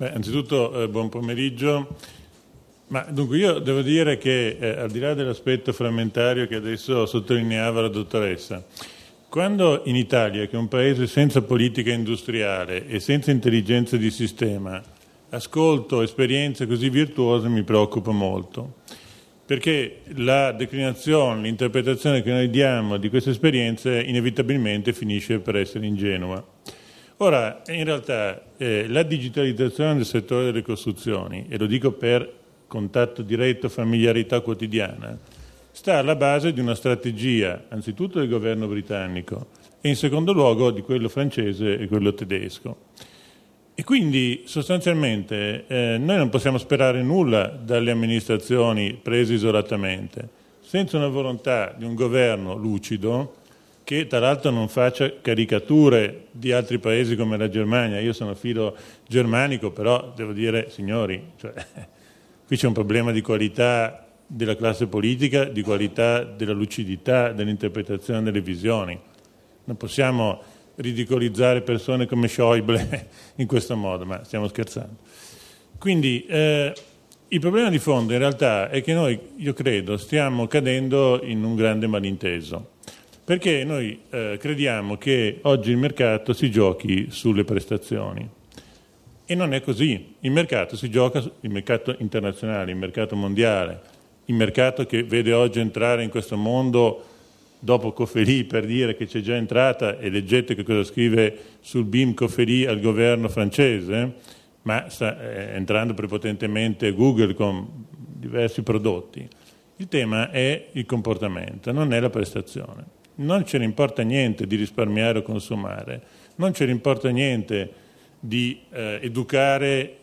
Anzitutto buon pomeriggio. Ma dunque io devo dire che al di là dell'aspetto frammentario che adesso sottolineava la dottoressa, quando in Italia, che è un paese senza politica industriale e senza intelligenza di sistema, ascolto esperienze così virtuose, mi preoccupa molto, perché la declinazione, l'interpretazione che noi diamo di queste esperienze inevitabilmente finisce per essere ingenua. Ora, in realtà la digitalizzazione del settore delle costruzioni, e lo dico per contatto diretto, familiarità quotidiana, sta alla base di una strategia, anzitutto del governo britannico e in secondo luogo di quello francese e quello tedesco. E quindi sostanzialmente noi non possiamo sperare nulla dalle amministrazioni prese isolatamente, senza una volontà di un governo lucido che tra l'altro non faccia caricature di altri paesi come la Germania. Io sono filo germanico, però devo dire, signori, qui c'è un problema di qualità della classe politica, di qualità della lucidità, dell'interpretazione delle visioni. Non possiamo ridicolizzare persone come Schäuble in questo modo, ma stiamo scherzando. Quindi il problema di fondo in realtà è che noi, io credo, stiamo cadendo in un grande malinteso, perché noi crediamo che oggi il mercato si giochi sulle prestazioni. E non è così. Il mercato si gioca, il mercato internazionale, il mercato mondiale, il mercato che vede oggi entrare in questo mondo dopo Cofferì, per dire che c'è già entrata, e leggete che cosa scrive sul BIM Cofferì al governo francese, ma sta entrando prepotentemente Google con diversi prodotti. Il tema è il comportamento, non è la prestazione. Non ce ne importa niente di risparmiare o consumare, non ce ne importa niente di educare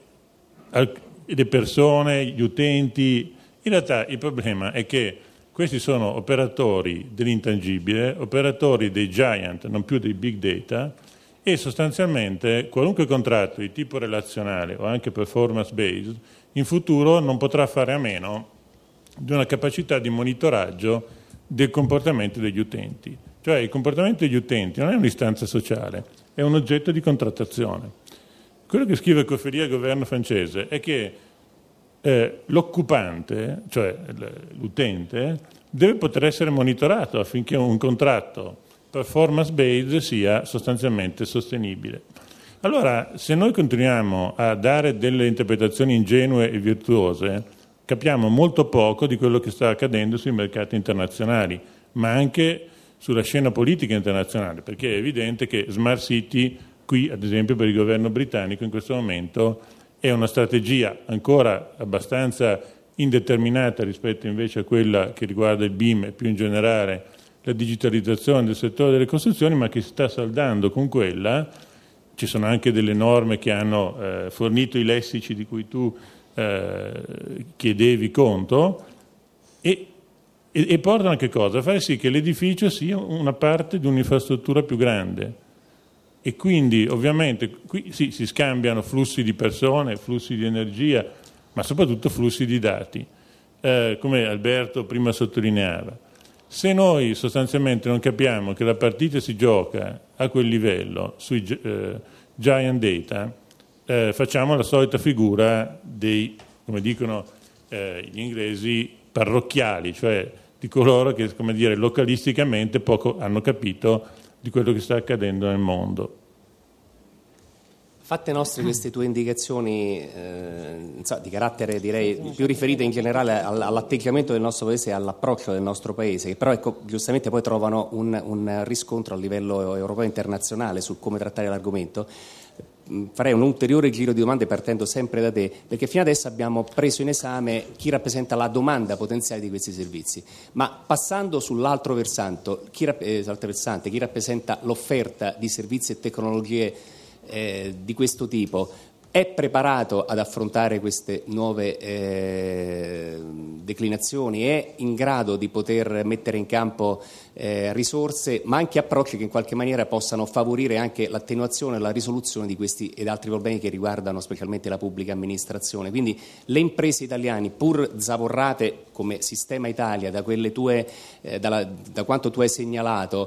le persone, gli utenti. In realtà il problema è che questi sono operatori dell'intangibile, operatori dei giant, non più dei big data, e sostanzialmente qualunque contratto di tipo relazionale o anche performance based in futuro non potrà fare a meno di una capacità di monitoraggio del comportamento degli utenti. Cioè il comportamento degli utenti non è un'istanza sociale, è un oggetto di contrattazione. Quello che scrive Cofferì al governo francese è che l'occupante, cioè l'utente, deve poter essere monitorato affinché un contratto performance based sia sostanzialmente sostenibile. Allora, se noi continuiamo a dare delle interpretazioni ingenue e virtuose, capiamo molto poco di quello che sta accadendo sui mercati internazionali, ma anche sulla scena politica internazionale, perché è evidente che Smart City, qui ad esempio per il governo britannico in questo momento, è una strategia ancora abbastanza indeterminata rispetto invece a quella che riguarda il BIM e più in generale la digitalizzazione del settore delle costruzioni, ma che si sta saldando con quella. Ci sono anche delle norme che hanno fornito i lessici di cui tu chiedevi conto e portano a che cosa? A fare sì che l'edificio sia una parte di un'infrastruttura più grande. E quindi ovviamente qui sì, si scambiano flussi di persone, flussi di energia, ma soprattutto flussi di dati, come Alberto prima sottolineava. Se noi sostanzialmente non capiamo che la partita si gioca a quel livello, sui giant data, facciamo la solita figura dei, come dicono gli inglesi, parrocchiali, cioè di coloro che, come dire, localisticamente poco hanno capito di quello che sta accadendo nel mondo. Fatte nostre queste tue indicazioni di carattere direi più riferite in generale all'atteggiamento del nostro paese e all'approccio del nostro paese, che però ecco, giustamente poi trovano un riscontro a livello europeo e internazionale su come trattare l'argomento, farei un ulteriore giro di domande partendo sempre da te, perché fino adesso abbiamo preso in esame chi rappresenta la domanda potenziale di questi servizi, ma passando sull'altro versante, chi rappresenta l'offerta di servizi e tecnologie di questo tipo, è preparato ad affrontare queste nuove declinazioni, è in grado di poter mettere in campo risorse, ma anche approcci che in qualche maniera possano favorire anche l'attenuazione e la risoluzione di questi ed altri problemi che riguardano specialmente la pubblica amministrazione. Quindi le imprese italiane, pur zavorrate come Sistema Italia da quelle tue, da quanto tu hai segnalato,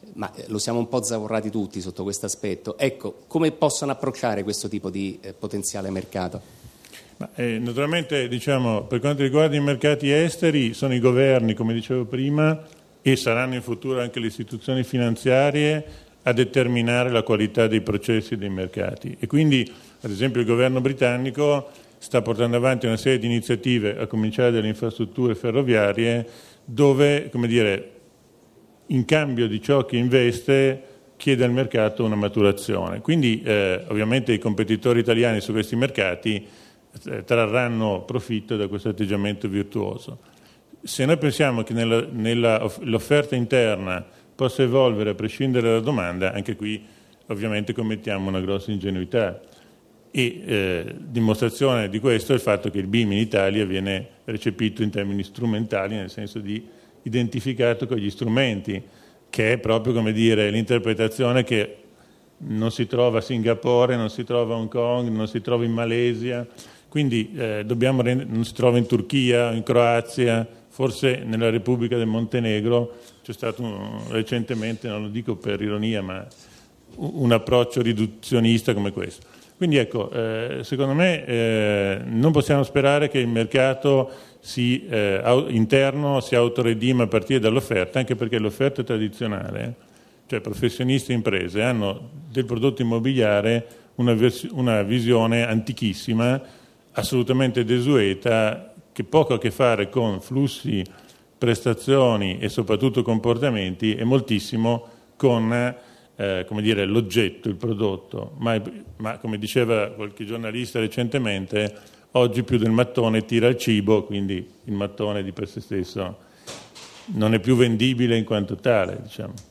ma lo siamo un po' zavorrati tutti sotto questo aspetto. Ecco, come possono approcciare questo tipo di potenziale mercato? Naturalmente, diciamo, per quanto riguarda i mercati esteri, sono i governi, come dicevo prima, e saranno in futuro anche le istituzioni finanziarie a determinare la qualità dei processi dei mercati. E quindi, ad esempio, il governo britannico sta portando avanti una serie di iniziative, a cominciare dalle infrastrutture ferroviarie, dove, come dire, in cambio di ciò che investe chiede al mercato una maturazione. Quindi ovviamente i competitori italiani su questi mercati trarranno profitto da questo atteggiamento virtuoso. Se noi pensiamo che l'offerta interna possa evolvere a prescindere dalla domanda, anche qui ovviamente commettiamo una grossa ingenuità. E dimostrazione di questo è il fatto che il BIM in Italia viene recepito in termini strumentali, nel senso di identificato con gli strumenti, che è proprio, come dire, l'interpretazione che non si trova a Singapore, non si trova a Hong Kong, non si trova in Malesia, quindi non si trova in Turchia, in Croazia, forse nella Repubblica del Montenegro c'è stato recentemente, non lo dico per ironia, ma un approccio riduzionista come questo. Quindi ecco, secondo me non possiamo sperare che il mercato interno si autoredima a partire dall'offerta, anche perché l'offerta tradizionale, cioè professionisti e imprese, hanno del prodotto immobiliare una visione antichissima, assolutamente desueta, che poco a che fare con flussi, prestazioni e soprattutto comportamenti, e moltissimo con come dire, l'oggetto, il prodotto, ma come diceva qualche giornalista recentemente, oggi più del mattone tira il cibo, quindi il mattone di per sé stesso non è più vendibile in quanto tale, diciamo.